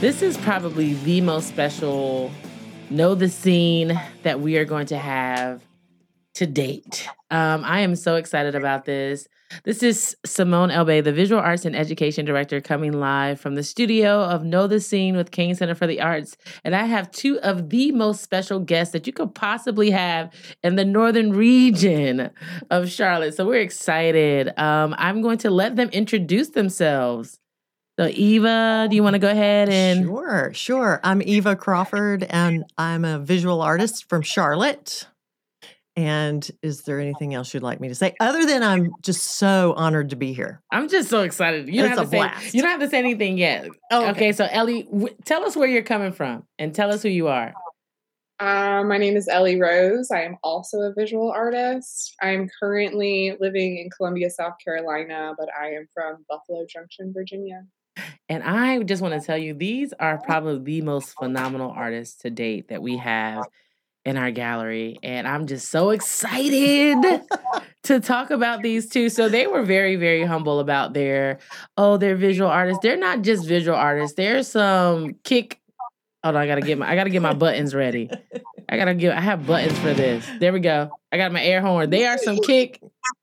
This is probably the most special Know the Scene that we are going to have to date. I am so excited about this. This is Simone Elbay, the Visual Arts and Education Director, coming live from the studio of Know the Scene with Cain Center for the Arts. And I have two of the most special guests that you could possibly have in the northern region of Charlotte. So we're excited. I'm going to let them introduce themselves. So Eva, do you want to go ahead and... Sure. I'm Eva Crawford, and I'm a visual artist from Charlotte. And is there anything else you'd like me to say? Other than I'm just so honored to be here. I'm just so excited. You don't have to say anything yet. Okay, so Ellie, tell us where you're coming from and tell us who you are. My name is Ellie Rose. I am also a visual artist. I'm currently living in Columbia, South Carolina, but I am from Buffalo Junction, Virginia. And I just want to tell you, these are probably the most phenomenal artists to date that we have in our gallery. And I'm just so excited to talk about these two. So they were very, very humble about they're visual artists. They're not just visual artists. There's some kick. Hold on, I gotta get my buttons ready. I have buttons for this. There we go. I got my air horn. They are some kick.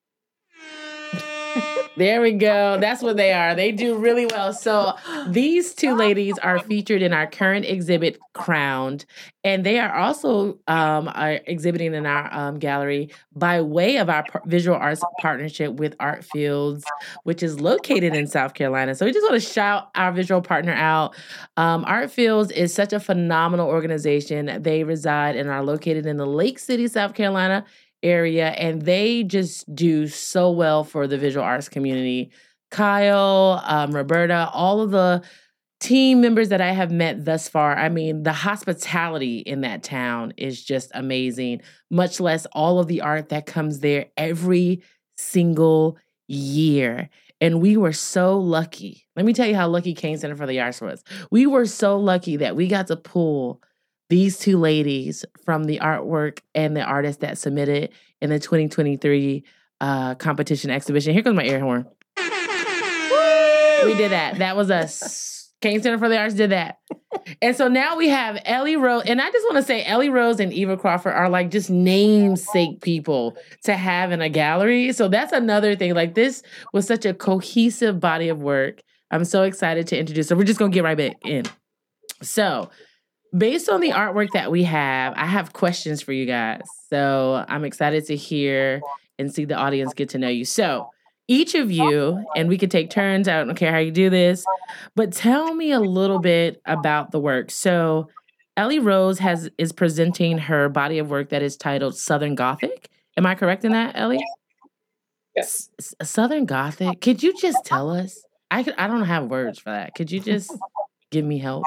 There we go. That's what they are. They do really well. So these two ladies are featured in our current exhibit, Crowned, and they are also are exhibiting in our gallery by way of our visual arts partnership with Art Fields, which is located in South Carolina. So we just want to shout our visual partner out. Art Fields is such a phenomenal organization. They reside and are located in the Lake City, South Carolina area, and they just do so well for the visual arts community. Kyle, Roberta, all of the team members that I have met thus far, I mean, the hospitality in that town is just amazing, much less all of the art that comes there every single year. And we were so lucky. Let me tell you how lucky Cain Center for the Arts was. We were so lucky that we got to pull these two ladies from the artwork and the artists that submitted in the 2023 competition exhibition. Here comes my air horn. Woo! We did that. That was us. Cain Center for the Arts did that. And so now we have Ellie Rose. And I just want to say Ellie Rose and Eva Crawford are like just namesake people to have in a gallery. So that's another thing. Like this was such a cohesive body of work. I'm so excited to introduce her. We're just going to get right back in. So based on the artwork that we have, I have questions for you guys. So I'm excited to hear and see the audience get to know you. So each of you, and we could take turns, I don't care how you do this, but tell me a little bit about the work. So Ellie Rose is presenting her body of work that is titled Southern Gothic. Am I correct in that, Ellie? Yes. Southern Gothic. Could you just tell us? I don't have words for that. Could you just give me help?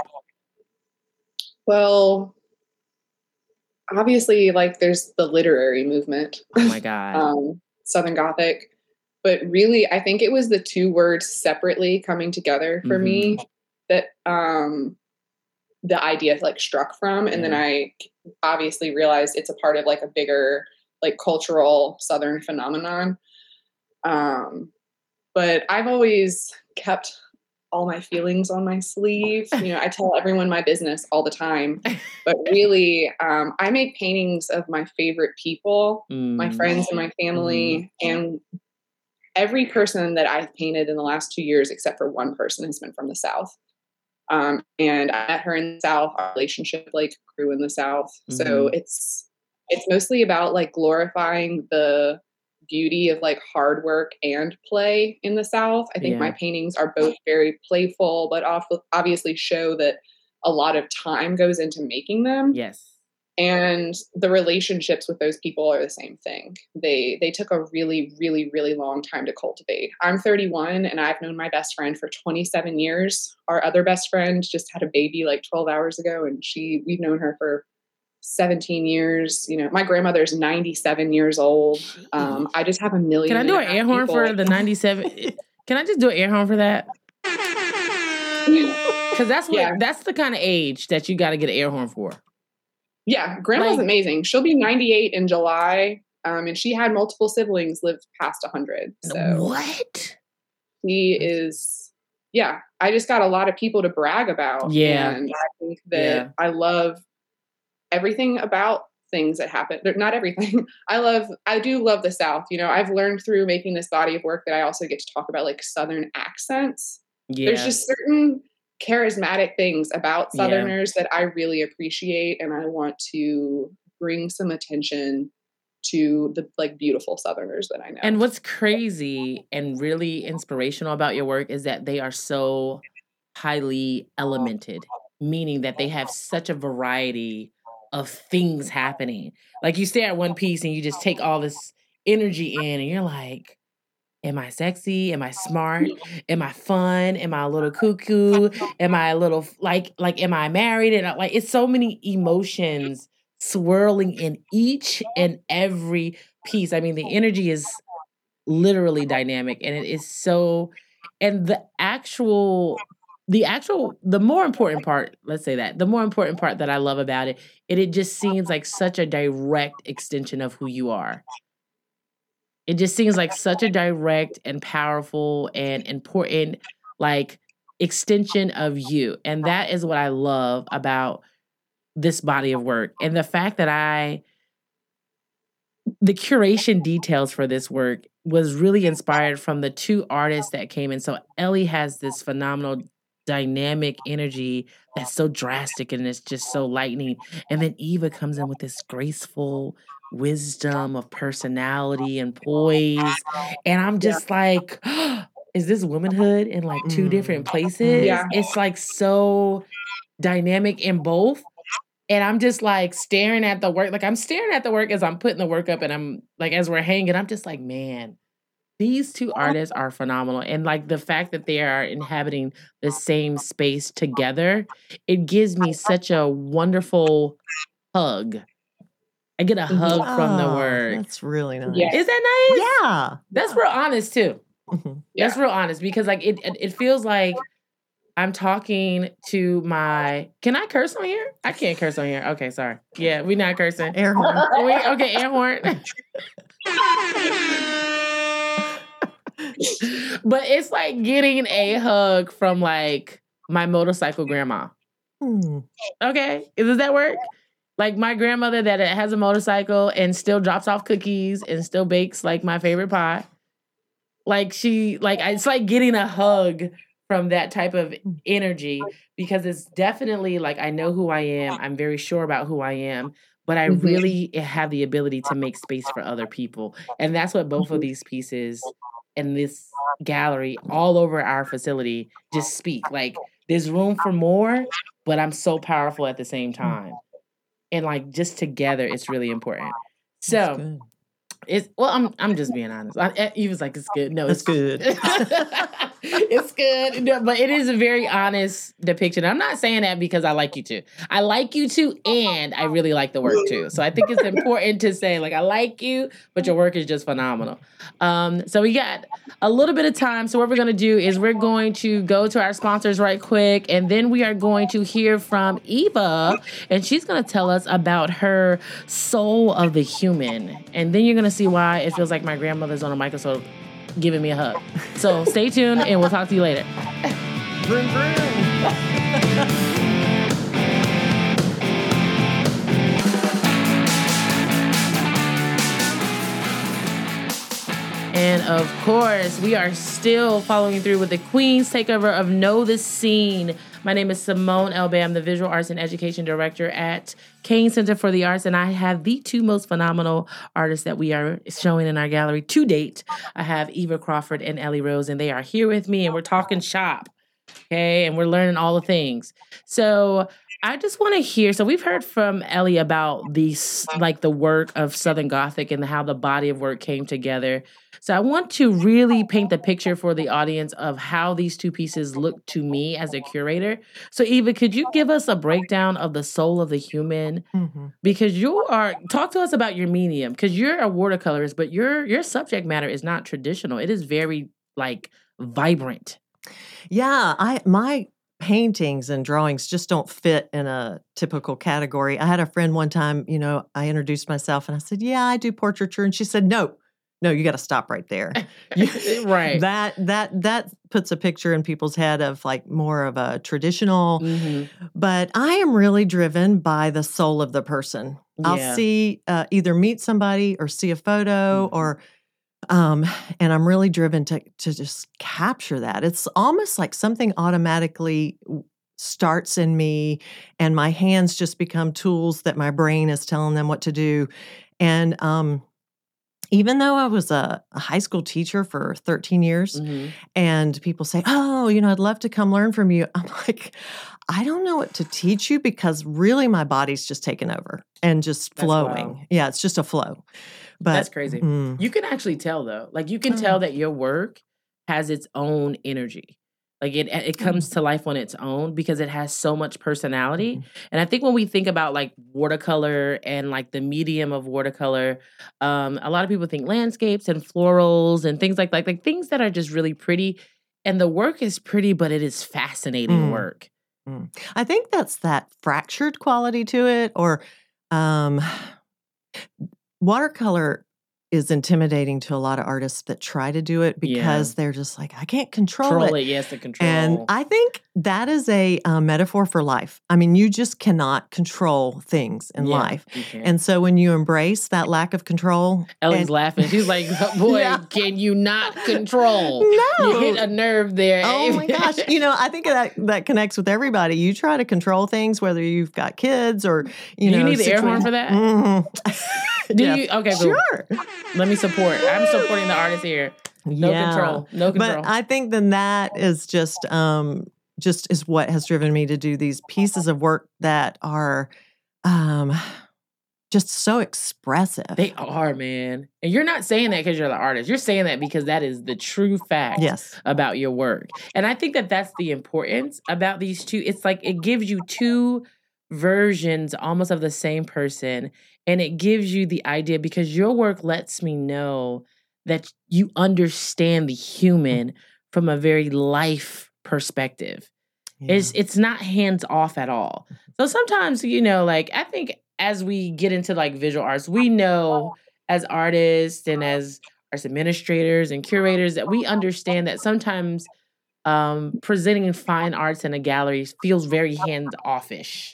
Well, obviously, like there's the literary movement. Oh my God. Southern Gothic. But really, I think it was the two words separately coming together for me that the idea like struck from. And then I obviously realized it's a part of like a bigger like cultural Southern phenomenon. But I've always kept all my feelings on my sleeve. You know, I tell everyone my business all the time, but really, I make paintings of my favorite people, my friends and my family, and every person that I've painted in the last 2 years, except for one person, has been from the South. And I met her in the South. Our relationship like grew in the South. So it's mostly about like glorifying the beauty of like hard work and play in the South. I think my paintings are both very playful, but obviously show that a lot of time goes into making them. Yes. And the relationships with those people are the same thing. They took a really, really, really long time to cultivate. I'm 31 and I've known my best friend for 27 years. Our other best friend just had a baby like 12 hours ago, and we've known her for 17 years. You know, my grandmother's 97 years old. I just have a million. Can I do an air horn for the 97? Can I just do an air horn for that? Because that's the kind of age that you got to get an air horn for. Yeah, grandma's amazing. She'll be 98 in July, and she had multiple siblings live past 100. So what? He is, yeah, I just got a lot of people to brag about. Yeah. And I think that I love everything about things that happen. Not everything. I do love the South. You know, I've learned through making this body of work that I also get to talk about like Southern accents. There's just certain charismatic things about Southerners that I really appreciate. And I want to bring some attention to the like beautiful Southerners that I know. And what's crazy and really inspirational about your work is that they are so highly elemented, meaning that they have such a variety of things happening. Like you stare at one piece and you just take all this energy in and you're like, am I sexy? Am I smart? Am I fun? Am I a little cuckoo? Am I a little like am I married? And like it's so many emotions swirling in each and every piece. I mean, the energy is literally dynamic and it is so, and the more important part, let's say that, the more important part that I love about it, it just seems like such a direct extension of who you are. It just seems like such a direct and powerful and important like extension of you. And that is what I love about this body of work. And the fact that the curation details for this work was really inspired from the two artists that came in. So Ellie has this phenomenal dynamic energy that's so drastic and it's just so lightning. And then Eva comes in with this graceful wisdom of personality and poise. And I'm just like, is this womanhood in like two different places? Yeah. It's like so dynamic in both. And I'm just like staring at the work. Like I'm staring at the work as I'm putting the work up and I'm like, as we're hanging, I'm just like, man, these two artists are phenomenal. And like the fact that they are inhabiting the same space together, it gives me such a wonderful hug. I get a hug from the work. That's really nice. Yeah. Is that nice? Yeah. That's real honest too. Mhm. That's real honest because like it feels like I'm talking to my. Can I curse on here? I can't curse on here. Okay, sorry. Yeah, we not cursing. Air horn. Okay, air horn. But it's like getting a hug from like my motorcycle grandma. Okay, does that work? Like my grandmother that has a motorcycle and still drops off cookies and still bakes like my favorite pie. Like it's like getting a hug from that type of energy because it's definitely like I know who I am. I'm very sure about who I am, but I really have the ability to make space for other people. And that's what both of these pieces in this gallery all over our facility just speak. Like there's room for more, but I'm so powerful at the same time. And like just together, it's really important. So I'm just being honest. He was like, it's good. No, it's good. It's good. No, but it is a very honest depiction. I'm not saying that because I like you too. I like you too, and I really like the work too. So I think it's important to say, like, I like you, but your work is just phenomenal. So we got a little bit of time. So what we're going to do is we're going to go to our sponsors right quick, and then we are going to hear from Eva, and she's going to tell us about her soul of the human. And then you're going to see why it feels like my grandmother's on a microscope giving me a hug. So stay tuned and we'll talk to you later. Vroom, vroom. And of course, we are still following through with the Queen's takeover of Know the Scene. My name is Simone Elbay. I'm the Visual Arts and Education Director at Kane Center for the Arts, and I have the two most phenomenal artists that we are showing in our gallery to date. I have Eva Crawford and Ellie Rose, and they are here with me, and we're talking shop, okay? And we're learning all the things. So I just want to hear, so we've heard from Ellie about these, like the work of Southern Gothic and how the body of work came together. So I want to really paint the picture for the audience of how these two pieces look to me as a curator. So Eva, could you give us a breakdown of the soul of the human? Mm-hmm. Because talk to us about your medium, because you're a watercolorist, but your subject matter is not traditional. It is very like vibrant. Yeah, my paintings and drawings just don't fit in a typical category. I had a friend one time, I introduced myself and I said, yeah, I do portraiture. And she said, no, no, you got to stop right there. Right. That puts a picture in people's head of like more of a traditional, but I am really driven by the soul of the person. I'll see, either meet somebody or see a photo or, and I'm really driven to just capture that. It's almost like something automatically starts in me and my hands just become tools that my brain is telling them what to do. And, even though I was a high school teacher for 13 years and people say, oh, I'd love to come learn from you. I'm like, I don't know what to teach you because really my body's just taken over and just flowing. Yeah, it's just a flow. But that's crazy. You can actually tell though. Like you can tell that your work has its own energy. Like it comes to life on its own because it has so much personality. And I think when we think about like watercolor and like the medium of watercolor, a lot of people think landscapes and florals and things like things that are just really pretty. And the work is pretty, but it is fascinating work. I think that's that fractured quality to it, or watercolor is intimidating to a lot of artists that try to do it because they're just like, I can't control it. Yes, the control. And I think that is a metaphor for life. I mean, you just cannot control things in life. And so when you embrace that lack of control. Ellie's laughing. She's like, boy, can you not control? No. You hit a nerve there. Oh my gosh. I think that connects with everybody. You try to control things, whether you've got kids or, you need the air horn for that? Do you? Okay, cool. Sure. Let me support. I'm supporting the artist here. No control. No control. But I think then that is just is what has driven me to do these pieces of work that are just so expressive. They are, man. And you're not saying that because you're the artist. You're saying that because that is the true fact about your work. And I think that that's the importance about these two. It's like it gives you two versions almost of the same person. And it gives you the idea because your work lets me know that you understand the human from a very life perspective. Yeah. It's not hands off at all. So sometimes, like I think as we get into like visual arts, we know as artists and as arts administrators and curators that we understand that sometimes presenting fine arts in a gallery feels very hands-off-ish.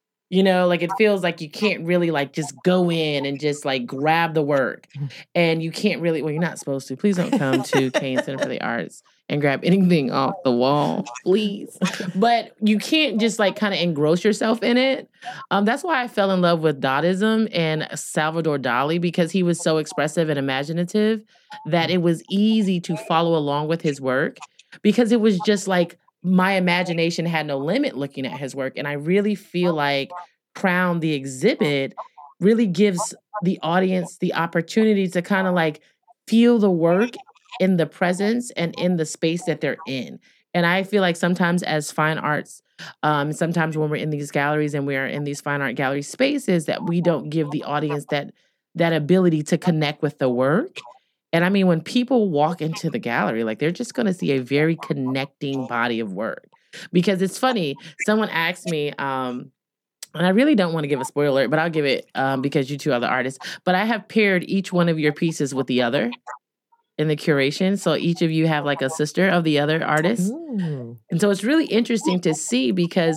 Like it feels like you can't really like just go in and just like grab the work. And you can't really, well, you're not supposed to. Please don't come to Kane Center for the Arts and grab anything off the wall, please. But you can't just like kind of engross yourself in it. That's why I fell in love with Dadaism and Salvador Dali, because he was so expressive and imaginative that it was easy to follow along with his work because it was just like, my imagination had no limit looking at his work. And I really feel like Crown, the exhibit, really gives the audience the opportunity to kind of like feel the work in the presence and in the space that they're in. And I feel like sometimes as fine arts, sometimes when we're in these galleries and we are in these fine art gallery spaces, that we don't give the audience that ability to connect with the work. And I mean, when people walk into the gallery, like they're just going to see a very connecting body of work. Because it's funny, someone asked me, and I really don't want to give a spoiler, but I'll give it because you two are the artists. But I have paired each one of your pieces with the other in the curation. So each of you have like a sister of the other artist. Ooh. And so it's really interesting to see because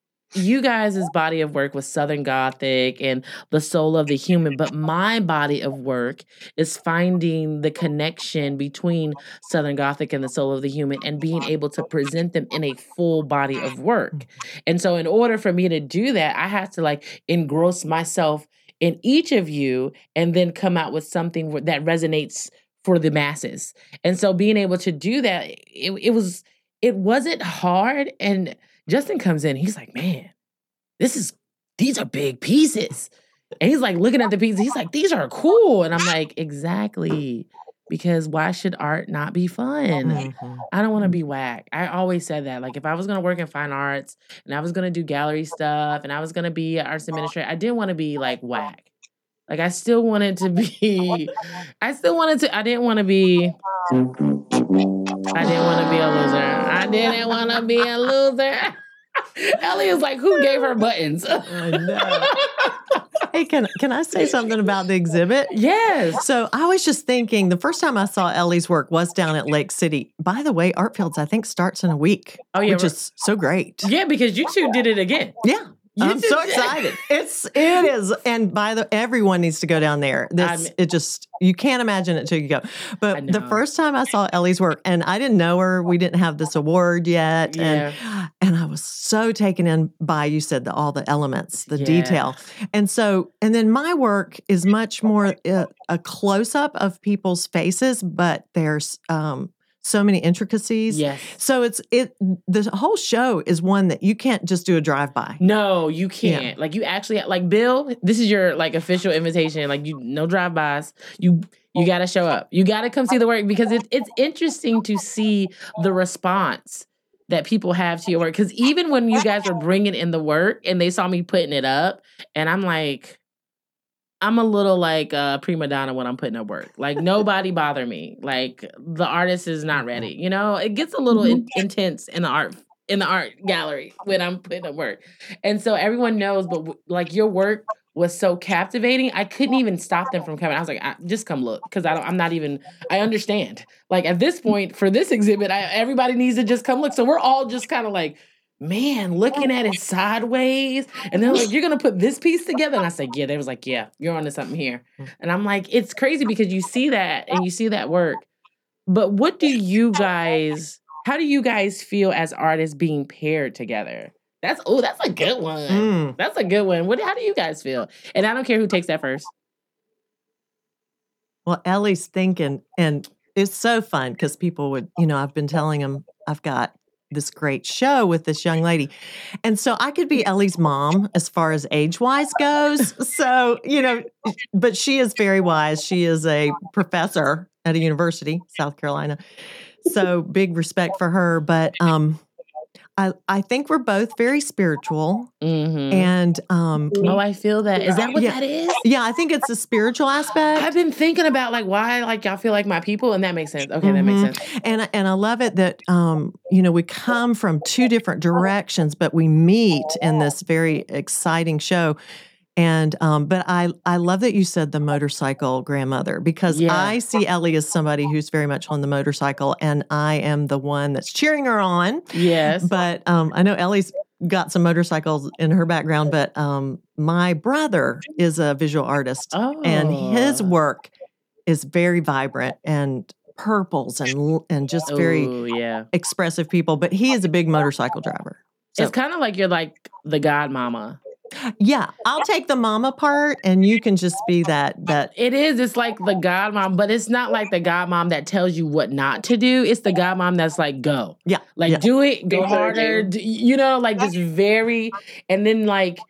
you guys' body of work was Southern Gothic and the soul of the human, but my body of work is finding the connection between Southern Gothic and the soul of the human and being able to present them in a full body of work. And so in order for me to do that, I have to like engross myself in each of you and then come out with something that resonates for the masses. And so being able to do that, it wasn't hard. And Justin comes in, he's like, man, these are big pieces. And he's like looking at the pieces, he's like, these are cool. And I'm like, exactly. Because why should art not be fun? Mm-hmm. I don't want to be whack. I always said that. Like if I was going to work in fine arts and I was going to do gallery stuff and I was going to be an arts administrator, I didn't want to be like whack. Like I didn't want to be a loser. I didn't want to be a loser. Ellie is like, who gave her buttons? I know. Hey, can I say something about the exhibit? Yes. So I was just thinking, the first time I saw Ellie's work was down at Lake City. By the way, Artfields, I think, starts in a week, which is so great. Yeah, because you two did it again. Yeah. I'm so excited. It is. And everyone needs to go down there. You can't imagine it till you go. But the first time I saw Ellie's work, and I didn't know her, we didn't have this award yet. Yeah. And I was so taken in by, you said, all the elements, the detail. And then my work is much more a close-up of people's faces, but there's so many intricacies. Yes. So the whole show is one that you can't just do a drive-by. No, you can't. Yeah. Like you actually, like Bill, this is your like official invitation. Like no drive-bys. You got to show up. You got to come see the work because it's interesting to see the response that people have to your work. Because even when you guys were bringing in the work and they saw me putting it up, and I'm like, I'm a little like a prima donna when I'm putting up work. Like nobody bother me. Like the artist is not ready. You know, it gets a little intense in the art gallery when I'm putting up work. And so everyone knows, but like your work was so captivating. I couldn't even stop them from coming. I was like, just come look. Cause I understand. Like at this point for this exhibit, everybody needs to just come look. So we're all just kind of like, man, looking at it sideways. And they're like, you're going to put this piece together? And I said, yeah. They was like, yeah, you're onto something here. And I'm like, it's crazy because you see that and you see that work. But how do you guys feel as artists being paired together? That's a good one. That's a good one. How do you guys feel? And I don't care who takes that first. Well, Ellie's thinking, and it's so fun because people would, I've been telling them I've got this great show with this young lady. And so I could be Ellie's mom as far as age-wise goes. So, but she is very wise. She is a professor at a university, South Carolina. So big respect for her. But I think we're both very spiritual. Mm-hmm. And I feel that. Is that what that is? Yeah, I think it's a spiritual aspect. I've been thinking about like why like y'all feel like my people, and that makes sense. Okay, that makes sense. And I love it that we come from two different directions, but we meet in this very exciting show. And but I love that you said the motorcycle grandmother, because I see Ellie as somebody who's very much on the motorcycle, and I am the one that's cheering her on. Yes. But I know Ellie's got some motorcycles in her background, but my brother is a visual artist, and his work is very vibrant and purples and just very expressive people. But he is a big motorcycle driver. So. It's kind of like you're like the godmama. Yeah, I'll take the mama part, and you can just be that. It is. It's like the godmom, but it's not like the godmom that tells you what not to do. It's the godmom that's like, go. Yeah. Like, do it, go harder. Like this very, and then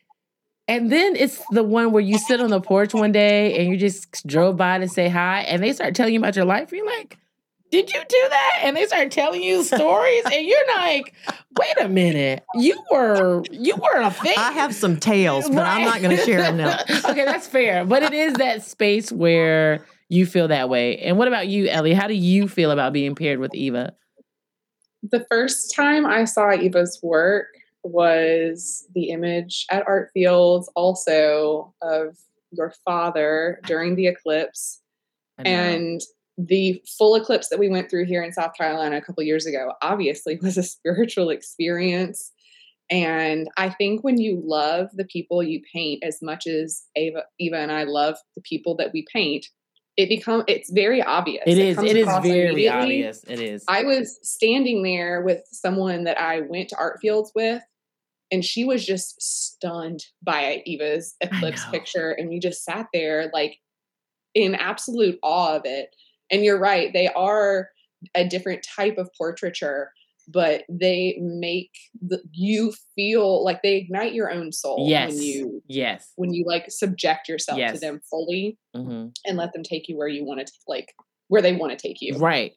it's the one where you sit on the porch one day and you just drove by to say hi, and they start telling you about your life. You're like, did you do that? And they start telling you stories, and you're like, wait a minute, you were a thing. I have some tales, but I'm not going to share them now. Okay, that's fair. But it is that space where you feel that way. And what about you, Ellie? How do you feel about being paired with Eva? The first time I saw Eva's work was the image at Artfields, also of your father during the eclipse. And the full eclipse that we went through here in South Carolina a couple of years ago obviously was a spiritual experience. And I think when you love the people you paint as much as Eva and I love the people that we paint, it's very obvious. It is very obvious. It is. I was standing there with someone that I went to Artfields with, and she was just stunned by Eva's eclipse picture. And we just sat there like in absolute awe of it. And you're right, they are a different type of portraiture, but they make you feel like they ignite your own soul when you like subject yourself to them fully and let them take you where you want to, where they want to take you. Right.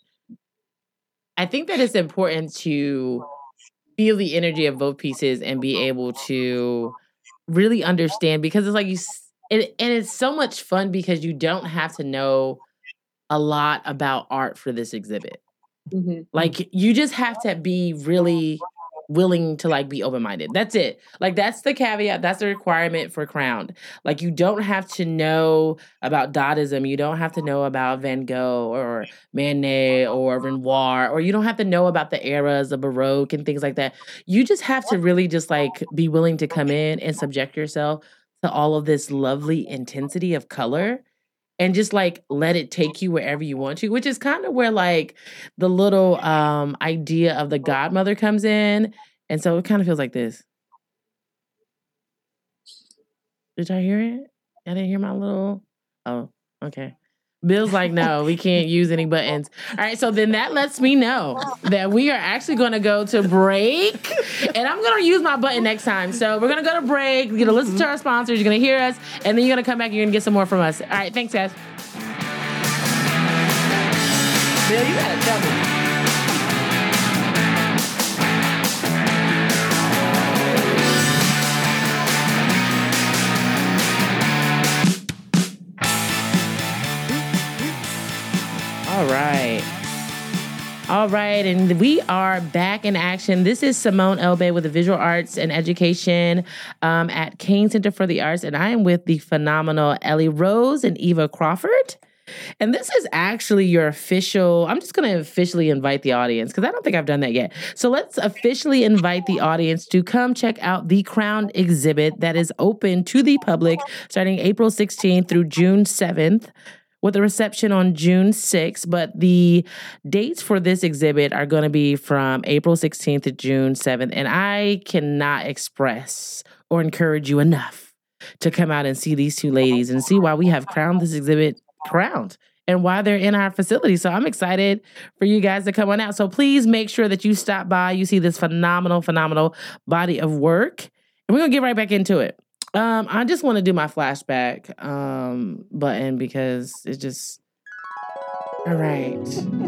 I think that it's important to feel the energy of both pieces and be able to really understand, because it's like and it's so much fun because you don't have to know a lot about art for this exhibit. Mm-hmm. Like you just have to be really willing to like be open-minded. That's it. Like that's the caveat. That's the requirement for Crowned. Like you don't have to know about Dadaism. You don't have to know about Van Gogh or Manet or Renoir, or you don't have to know about the eras of Baroque and things like that. You just have to really just like be willing to come in and subject yourself to all of this lovely intensity of color and just like let it take you wherever you want to, which is kind of where like the little idea of the godmother comes in. And so it kind of feels like this. Did y'all hear it? I didn't hear my little, oh, okay. Bill's like, no, we can't use any buttons. All right, so then that lets me know that we are actually going to go to break, and I'm going to use my button next time. So we're going to go to break. We're going to listen to our sponsors. You're going to hear us, and then you're going to come back and you're going to get some more from us. All right, thanks, guys. Bill, you got to tell me. All right, and we are back in action. This is Simone Elbay with the Visual Arts and Education at Kane Center for the Arts, and I am with the phenomenal Ellie Rose and Eva Crawford. And this is actually your official, I'm just going to officially invite the audience because I don't think I've done that yet. So let's officially invite the audience to come check out the Crowned exhibit that is open to the public starting April 16th through June 7th. With a reception on June 6th, but the dates for this exhibit are going to be from April 16th to June 7th, and I cannot express or encourage you enough to come out and see these two ladies and see why we have crowned this exhibit Crowned and why they're in our facility. So I'm excited for you guys to come on out. So please make sure that you stop by, you see this phenomenal body of work, and we're going to get right back into it. I just want to do my flashback button because it just, all right.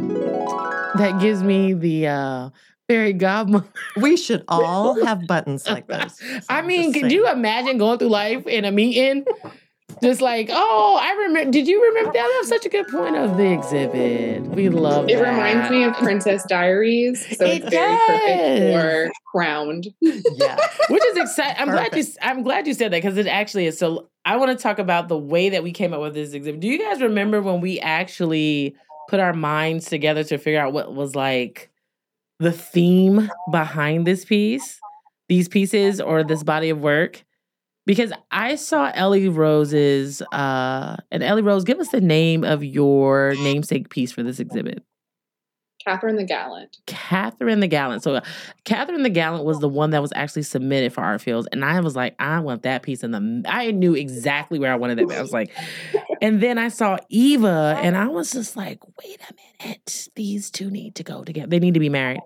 That gives me the fairy godmother. We should all have buttons like those. I mean, could you imagine going through life in a meeting? Just like, oh, I remember. Did you remember that? That was such a good point of the exhibit. We love it. It reminds me of Princess Diaries, so it's very perfect for Crowned. Yeah, which is exciting. I'm glad you said that because it actually is. So I want to talk about the way that we came up with this exhibit. Do you guys remember when we actually put our minds together to figure out what was like the theme behind these pieces, or this body of work? Because I saw Ellie Rose's, and Ellie Rose, give us the name of your namesake piece for this exhibit. Catherine the Gallant. Catherine the Gallant. So Catherine the Gallant was the one that was actually submitted for Art Fields. And I was like, I want that piece. I knew exactly where I wanted that. I was like, and then I saw Eva and I was just like, wait a minute. These two need to go together. They need to be married.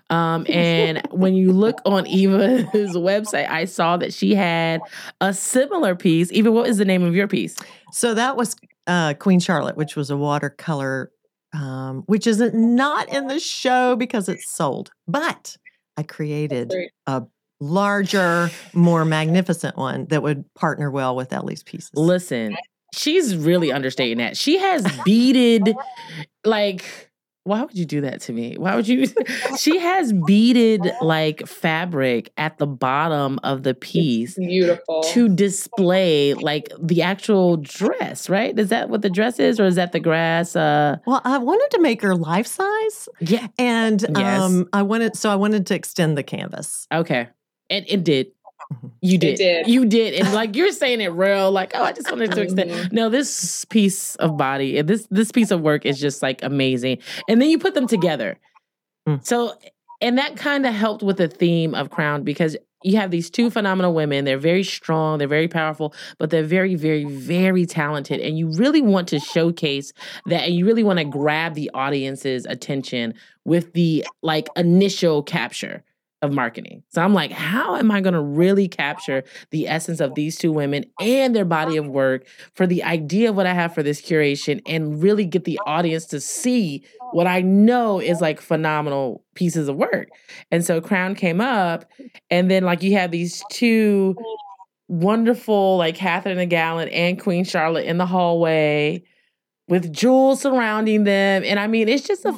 And when you look on Eva's website, I saw that she had a similar piece. Eva, what is the name of your piece? So that was Queen Charlotte, which was a watercolor which is not in the show because it's sold. But I created a larger, more magnificent one that would partner well with Ellie's pieces. Listen, she's really understating that. She has beaded, like, why would you do that to me? Why would you? She has beaded like fabric at the bottom of the piece. It's beautiful. To display like the actual dress, right? Is that what the dress is, or is that the grass? Well, I wanted to make her life size. Yeah. And yes. I wanted to extend the canvas. Okay. And it did. You did. You did. And like you're saying it real, like, oh, I just wanted to extend. No, this piece of body, this piece of work is just like amazing. And then you put them together. So, and that kind of helped with the theme of Crowned because you have these two phenomenal women. They're very strong. They're very powerful, but they're very, very, very talented. And you really want to showcase that. And you really want to grab the audience's attention with the like initial capture of marketing. So I'm like, how am I going to really capture the essence of these two women and their body of work for the idea of what I have for this curation and really get the audience to see what I know is like phenomenal pieces of work. And so Crown came up, and then like you have these two wonderful, like Catherine the Gallant and Queen Charlotte in the hallway with jewels surrounding them. And I mean, it's just a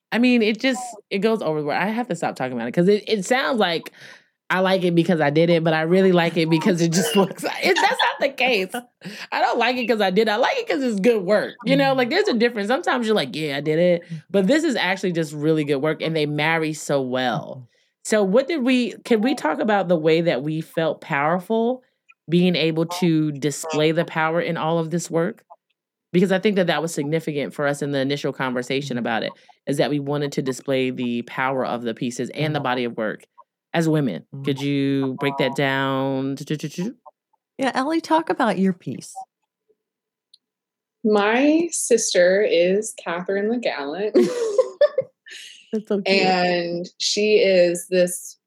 I mean, it goes overboard. I have to stop talking about it because it sounds like I like it because I did it, but I really like it because it just looks that's not the case. I don't like it because I did it. I like it because it's good work. Like there's a difference. Sometimes you're like, yeah, I did it. But this is actually just really good work and they marry so well. So can we talk about the way that we felt powerful being able to display the power in all of this work? Because I think that was significant for us in the initial conversation about it, is that we wanted to display the power of the pieces and the body of work as women. Could you break that down? Yeah, Ellie, talk about your piece. My sister is Catherine the Gallant. That's so cute. And she is this,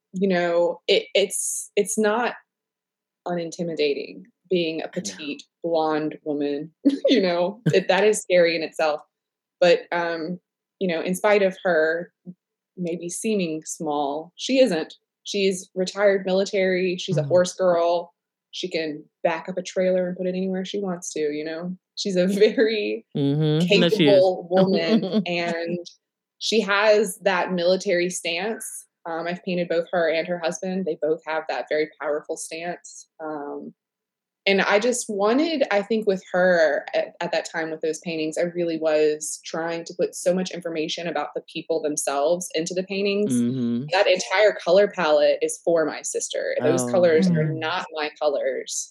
it's not unintimidating being a petite blonde woman. That is scary in itself. But, in spite of her maybe seeming small, she isn't. She's retired military. She's a horse girl. She can back up a trailer and put it anywhere she wants to, She's a very capable woman. And she has that military stance. I've painted both her and her husband. They both have that very powerful stance. And I just wanted, I think with her at that time with those paintings, I really was trying to put so much information about the people themselves into the paintings. That entire color palette is for my sister. Those colors are not my colors.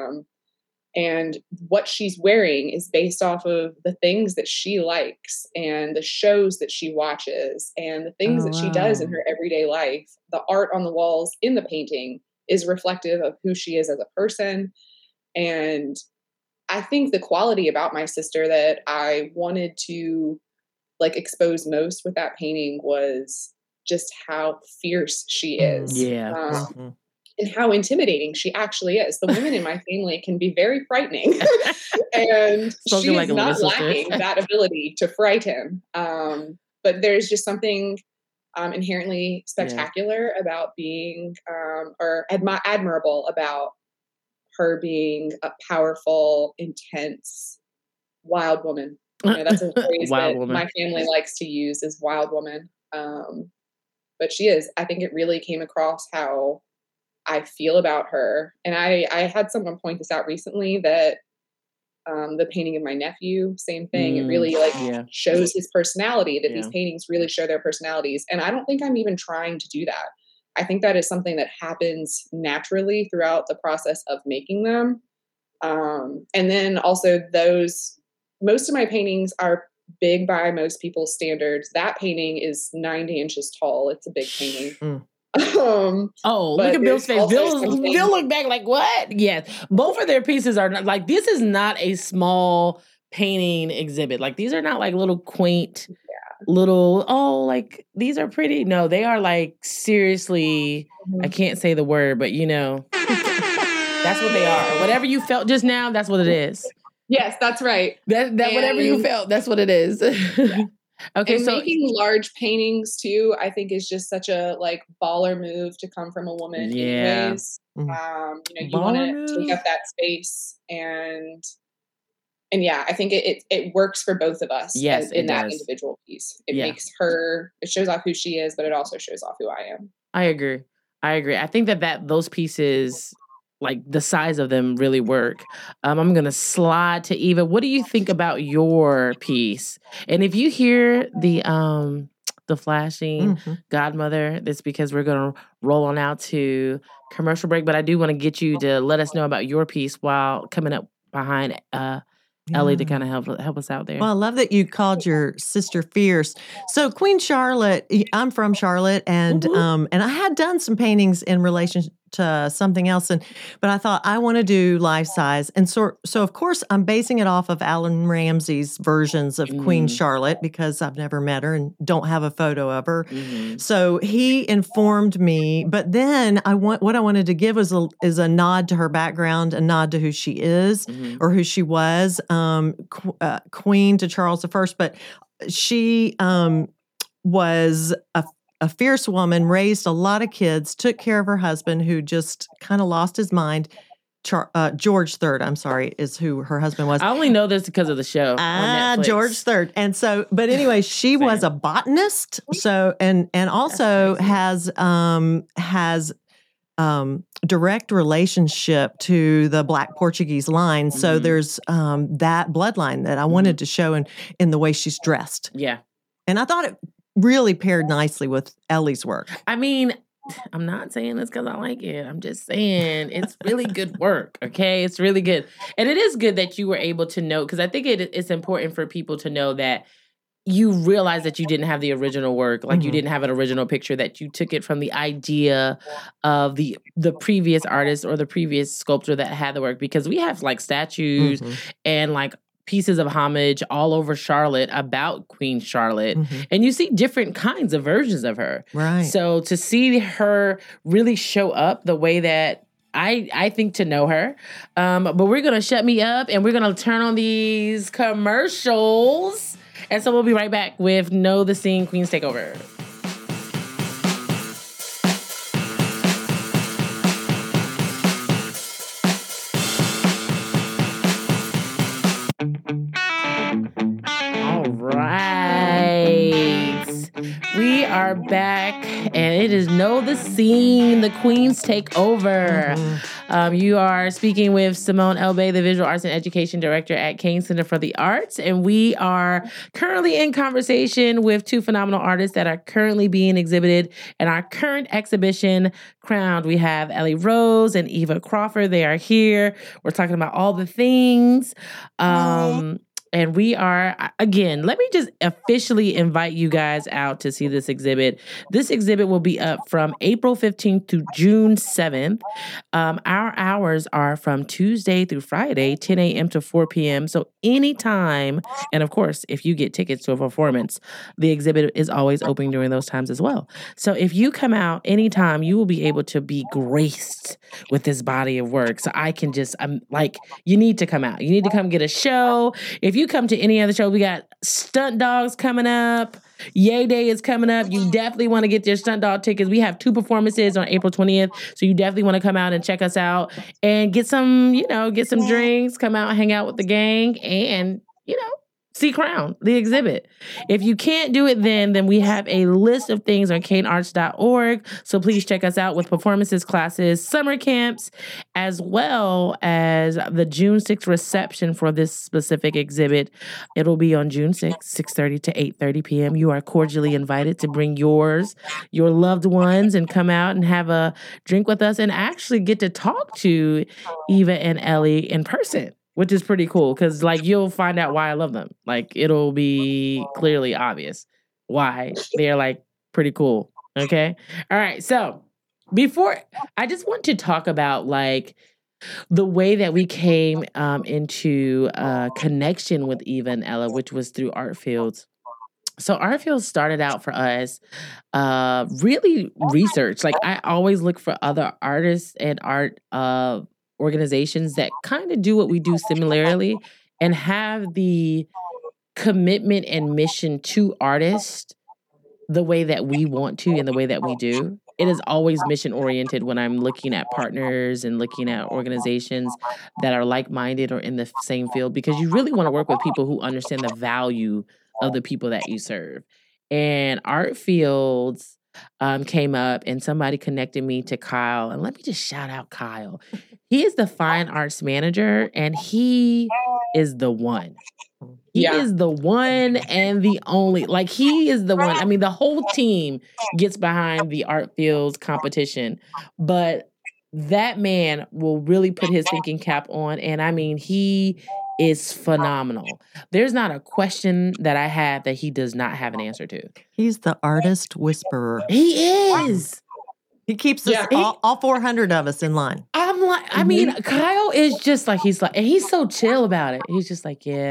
And what she's wearing is based off of the things that she likes and the shows that she watches and the things that she does in her everyday life. The art on the walls in the painting is reflective of who she is as a person. And I think the quality about my sister that I wanted to expose most with that painting was just how fierce she is. And how intimidating she actually is. The women in my family can be very frightening. And she is not lacking that ability to frighten. But there's just something inherently spectacular about being, or admirable about her being a powerful, intense, wild woman. That's a phrase that my family likes to use, is wild woman. But she is. I think it really came across how I feel about her. And I had someone point this out recently that the painting of my nephew, same thing. It really shows his personality, that these paintings really show their personalities. And I don't think I'm even trying to do that. I think that is something that happens naturally throughout the process of making them. And then also most of my paintings are big by most people's standards. That painting is 90 inches tall. It's a big painting. Look at Bill's face. Bill looked back like, what? Yes. Both of their pieces are not this is not a small painting exhibit. These are not little quaint little, these are pretty. No, they are seriously, I can't say the word, but that's what they are. Whatever you felt just now, that's what it is. Yes, that's right. That whatever you felt, that's what it is. Okay, and making large paintings too, I think is just such a baller move to come from a woman. Anyways, you want to take up that space, and I think it works for both of us. Yes, in that individual piece, it makes her. It shows off who she is, but it also shows off who I am. I agree. I think that those pieces, the size of them, really work. I'm going to slide to Eva. What do you think about your piece? And if you hear the flashing godmother, that's because we're going to roll on out to commercial break. But I do want to get you to let us know about your piece while coming up behind Ellie to kind of help us out there. Well, I love that you called your sister fierce. So Queen Charlotte, I'm from Charlotte, and I had done some paintings in relation to something else, but I thought I want to do life size, and so of course I'm basing it off of Alan Ramsey's versions of Queen Charlotte because I've never met her and don't have a photo of her. So he informed me, but then what I wanted to give is a nod to her background, a nod to who she is or who she was, Queen to Charles I, but she was a fierce woman, raised a lot of kids, took care of her husband who just kind of lost his mind, George III, I'm sorry, is who her husband was. I only know this because of the show. George III. And so, but anyway, she was a botanist. So, and also has direct relationship to the Black Portuguese line. Mm-hmm. So there's that bloodline that I wanted to show in the way she's dressed. Yeah. And I thought it really paired nicely with Ellie's work. I mean, I'm not saying this because I like it. I'm just saying it's really good work, okay? It's really good. And it is good that you were able to know, because I think it's important for people to know that you realize that you didn't have the original work, like you didn't have an original picture, that you took it from the idea of the previous artist or the previous sculptor that had the work, because we have like statues and like pieces of homage all over Charlotte about Queen Charlotte. And you see different kinds of versions of her. Right. So to see her really show up the way that I think to know her. But we're going to shut me up and we're going to turn on these commercials. And so we'll be right back with Know the Scene Queens Takeover. All right. We are back, and it is Know the Scene, the Queens Takeover. You are speaking with Simone Elbay, the Visual Arts and Education Director at Kane Center for the Arts, and we are currently in conversation with two phenomenal artists that are currently being exhibited in our current exhibition, Crowned. We have Ellie Rose and Eva Crawford. They are here. We're talking about all the things. And we are, again, let me just officially invite you guys out to see this exhibit. This exhibit will be up from April 15th to June 7th. Our hours are from Tuesday through Friday, 10 a.m. to 4 p.m. So anytime, and of course, if you get tickets to a performance, the exhibit is always open during those times as well. So if you come out anytime, you will be able to be graced with this body of work. So I can just, you need to come out. You need to come get a show. If you come to any other show, we got Stunt Dogs coming up. Yay Day is coming up. You definitely want to get your Stunt Dog tickets. We have 2 performances on April 20th. So you definitely want to come out and check us out and get some drinks, come out, hang out with the gang, and, see Crown, the exhibit. If you can't do it then we have a list of things on kanearts.org. So please check us out with performances, classes, summer camps, as well as the June 6th reception for this specific exhibit. It'll be on June 6th, 6:30 to 8:30 p.m. You are cordially invited to bring your loved ones and come out and have a drink with us and actually get to talk to Eva and Ellie in person, which is pretty cool because, you'll find out why I love them. It'll be clearly obvious why they're, pretty cool. Okay? All right. So, before, I just want to talk about, the way that we came into connection with Eva and Ella, which was through Artfields. So Artfields started out for us really research. I always look for other artists and art organizations that kind of do what we do similarly and have the commitment and mission to artists the way that we want to and the way that we do. It is always mission oriented when I'm looking at partners and looking at organizations that are like-minded or in the same field, because you really want to work with people who understand the value of the people that you serve. And Artfields came up and somebody connected me to Kyle. And let me just shout out Kyle. He is the fine arts manager and he is the one. He is the one and the only. He is the one. I mean, the whole team gets behind the Artfields competition, but that man will really put his thinking cap on. And I mean, he is phenomenal. There's not a question that I have that he does not have an answer to. He's the artist whisperer. He is. He keeps us, all 400 of us in line. I'm I mean, Kyle is just and he's so chill about it. He's just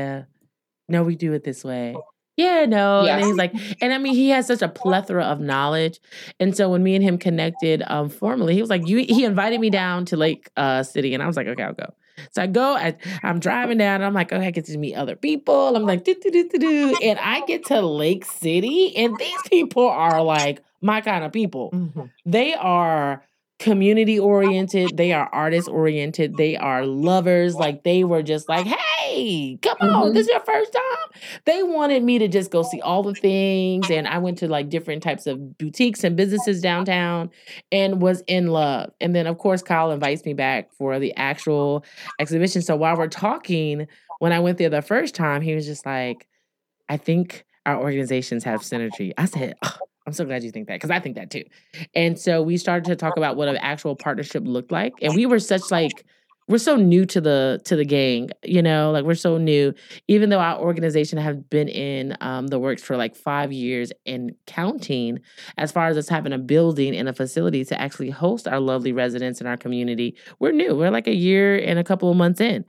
no, we do it this way. Yeah, no. Yes. And he's and I mean, he has such a plethora of knowledge. And so when me and him connected formally, he was he invited me down to Lake City. And I was okay, I'll go. So I go, I'm driving down, and I'm I get to meet other people. I'm do. And I get to Lake City, and these people are my kind of people. Mm-hmm. They are community oriented. They are artist oriented. They are lovers. Like they were just like, hey, come on, this is your first time. They wanted me to just go see all the things. And I went to like different types of boutiques and businesses downtown and was in love. And then of course, Kyle invites me back for the actual exhibition. So while we're talking, when I went there the first time, he was just like, I think our organizations have synergy. I said, oh, I'm so glad you think that, because I think that too. And so we started to talk about what an actual partnership looked like. And we were we're so new to the gang, you know, like we're so new, even though our organization has been in the works for like 5 years and counting, as far as us having a building and a facility to actually host our lovely residents in our community. We're new. We're like a year and a couple of months in.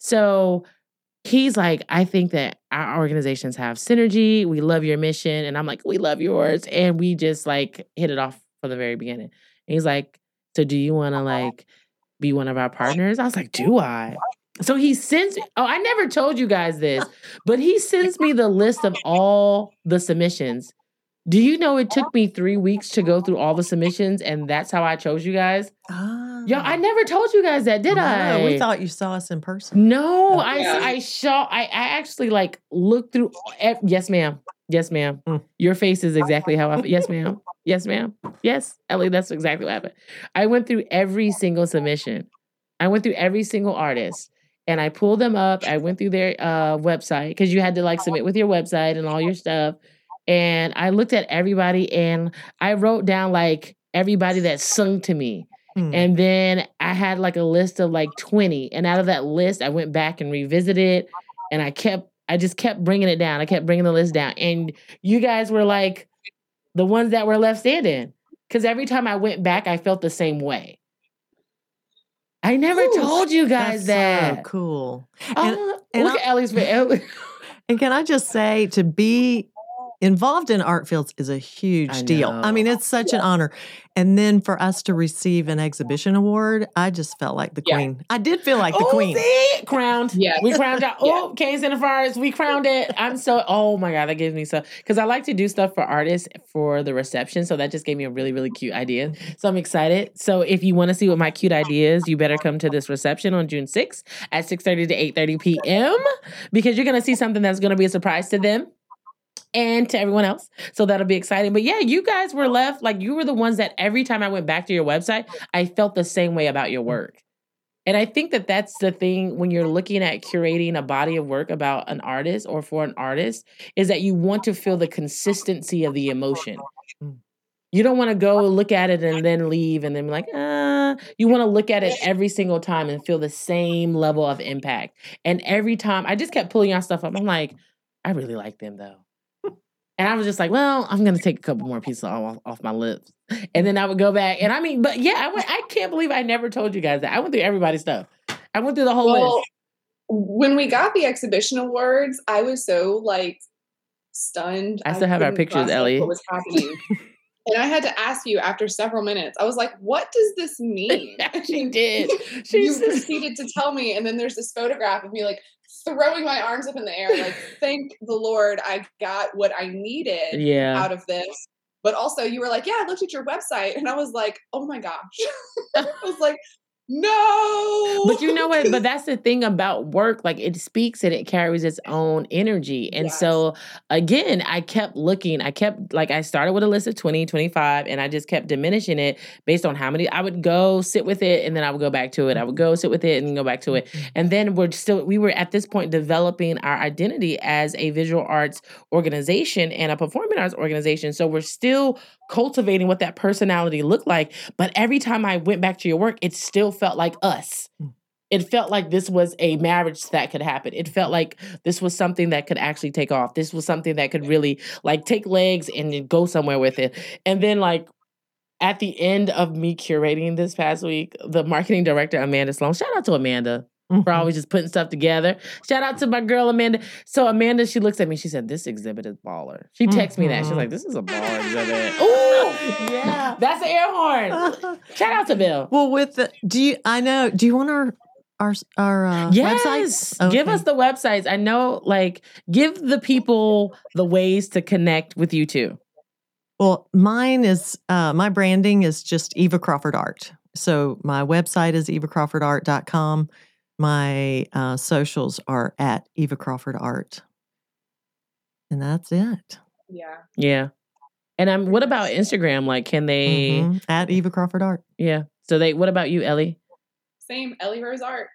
So he's like, I think that our organizations have synergy. We love your mission. And I'm like, we love yours. And we just like hit it off from the very beginning. And he's like, so do you want to like be one of our partners? I was like, do I? So he sends, I never told you guys this, but he sends me the list of all the submissions. Do you know it took me 3 weeks to go through all the submissions, and that's how I chose you guys? Yo, I never told you guys that, did I? We thought you saw us in person. No, I actually like looked through. Yes, ma'am. Yes, ma'am. Your face is exactly how I feel. Yes, ma'am. Yes, ma'am. Yes, Ellie, that's exactly what happened. I went through every single submission. I went through every single artist. And I pulled them up. I went through their website, because you had to like submit with your website and all your stuff. And I looked at everybody and I wrote down like everybody that sung to me. And then I had like a list of like 20. And out of that list, I went back and revisited, and I just kept bringing it down. I kept bringing the list down. And you guys were like the ones that were left standing. Because every time I went back, I felt the same way. I never told you guys that. So cool. And look at Ellie's face. And can I just say, to be involved in art fields is a huge deal. I mean, it's such an honor. And then for us to receive an exhibition award, I just felt like the queen. I did feel like the queen. See? Crowned. Yeah. We crowned out. Canes and the Fires. We crowned it. Oh my God, that gives me because I like to do stuff for artists for the reception. So that just gave me a really, really cute idea. So I'm excited. So if you want to see what my cute idea is, you better come to this reception on June 6th at 6:30 to 8:30 p.m. because you're going to see something that's going to be a surprise to them and to everyone else. So that'll be exciting. But yeah, you guys were left, like you were the ones that every time I went back to your website, I felt the same way about your work. And I think that that's the thing when you're looking at curating a body of work about an artist or for an artist, is that you want to feel the consistency of the emotion. You don't want to go look at it and then leave and then be like, you want to look at it every single time and feel the same level of impact. And every time I just kept pulling your stuff up. I'm like, I really like them though. And I was just like, well, I'm going to take a couple more pieces off my lips. And then I would go back. And I mean, but yeah, I can't believe I never told you guys that. I went through everybody's stuff. I went through the whole list. When we got the exhibition awards, I was so like stunned. I still have our pictures, Ellie. What was happening? And I had to ask you after several minutes. I was like, what does this mean? She did. You proceeded to tell me. And then there's this photograph of me like throwing my arms up in the air. Like, thank the Lord I got what I needed out of this. But also you were like, yeah, I looked at your website. And I was like, oh my gosh. I was like, no. But you know what? But that's the thing about work. Like it speaks and it carries its own energy. And so again, I kept looking. I started with a list of 20, 25, and I just kept diminishing it based on how many. I would go sit with it and then I would go back to it. I would go sit with it and go back to it. And then we were at this point developing our identity as a visual arts organization and a performing arts organization. So we're still cultivating what that personality looked like. But every time I went back to your work, it still felt like us. It felt like this was a marriage that could happen. It felt like this was something that could actually take off. This was something that could really like take legs and go somewhere with it. And then like at the end of me curating this past week, the marketing director, Amanda Sloan, shout out to Amanda for always just putting stuff together. Shout out to my girl, Amanda. So Amanda, she looks at me, she said, this exhibit is baller. She texts me that. She's like, this is a baller exhibit. Ooh, yeah. That's an air horn. Shout out to Bill. Well, do you want our websites? Okay. Give us the websites. I know, like, give the people the ways to connect with you too. Well, mine is, my branding is just Eva Crawford Art. So my website is evacrawfordart.com. My socials are at Eva Crawford Art. And that's it. Yeah. Yeah. And what about Instagram? Like, can they at Eva Crawford Art? Yeah. So what about you, Ellie? Same, Ellie Rose Art.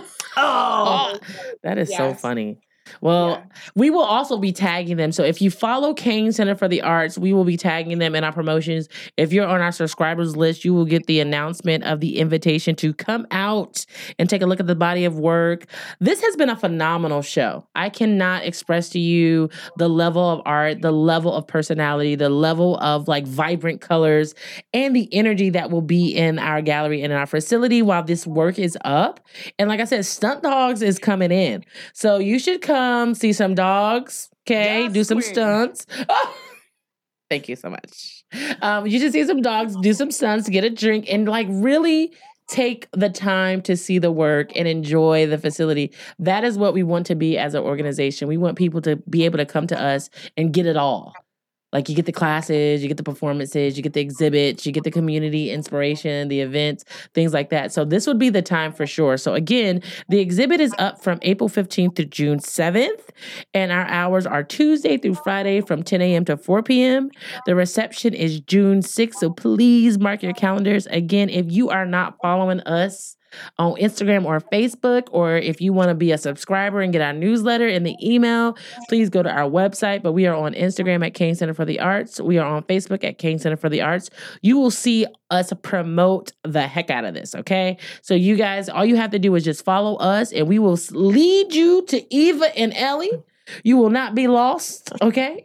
Oh, that is so funny. Well, we will also be tagging them. So if you follow Cain Center for the Arts, we will be tagging them in our promotions. If you're on our subscribers list, you will get the announcement of the invitation to come out and take a look at the body of work. This has been a phenomenal show. I cannot express to you the level of art, the level of personality, the level of like vibrant colors, and the energy that will be in our gallery and in our facility while this work is up. And like I said, Stunt Dogs is coming in. So you should come see some dogs, okay? Do some stunts. Oh, thank you so much. You should see some dogs, do some stunts, get a drink, and like really take the time to see the work and enjoy the facility. That is what we want to be as an organization. We want people to be able to come to us and get it all. Like you get the classes, you get the performances, you get the exhibits, you get the community inspiration, the events, things like that. So this would be the time for sure. So again, the exhibit is up from April 15th to June 7th. And our hours are Tuesday through Friday from 10 a.m. to 4 p.m. The reception is June 6th. So please mark your calendars. Again, if you are not following us on Instagram or Facebook, or if you want to be a subscriber and get our newsletter in the email, please go to our website. But we are on Instagram at Cain Center for the Arts. We are on Facebook at Cain Center for the Arts. You will see us promote the heck out of this, okay? So you guys, all you have to do is just follow us and we will lead you to Eva and Ellie. You will not be lost, okay?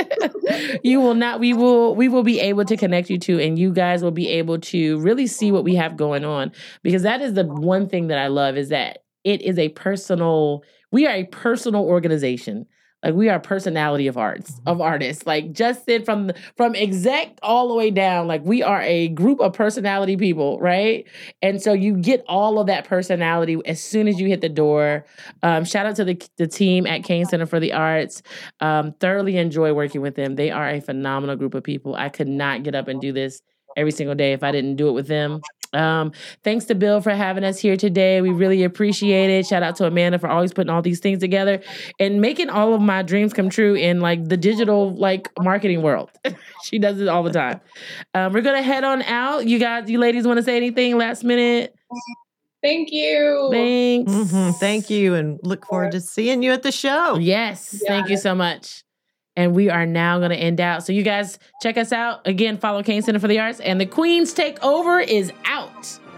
You will not. We will be able to connect you to, and you guys will be able to really see what we have going on, because that is the one thing that I love, is that it is we are a personal organization. Like we are personality of artists. Like Justin from exec all the way down. Like we are a group of personality people, right? And so you get all of that personality as soon as you hit the door. Shout out to the team at Cain Center for the Arts. Thoroughly enjoy working with them. They are a phenomenal group of people. I could not get up and do this every single day if I didn't do it with them. Thanks to Bill for having us here today. We really appreciate it. Shout out to Amanda for always putting all these things together and making all of my dreams come true in like the digital like marketing world. She does it all the time. We're gonna head on out. You ladies want to say anything last minute? Thank you. Thanks. Thank you, and look forward to seeing you at the show. Yes. Thank you so much. And we are now going to end out. So you guys check us out. Again, follow Cain Center for the Arts. And the Queen's Takeover is out.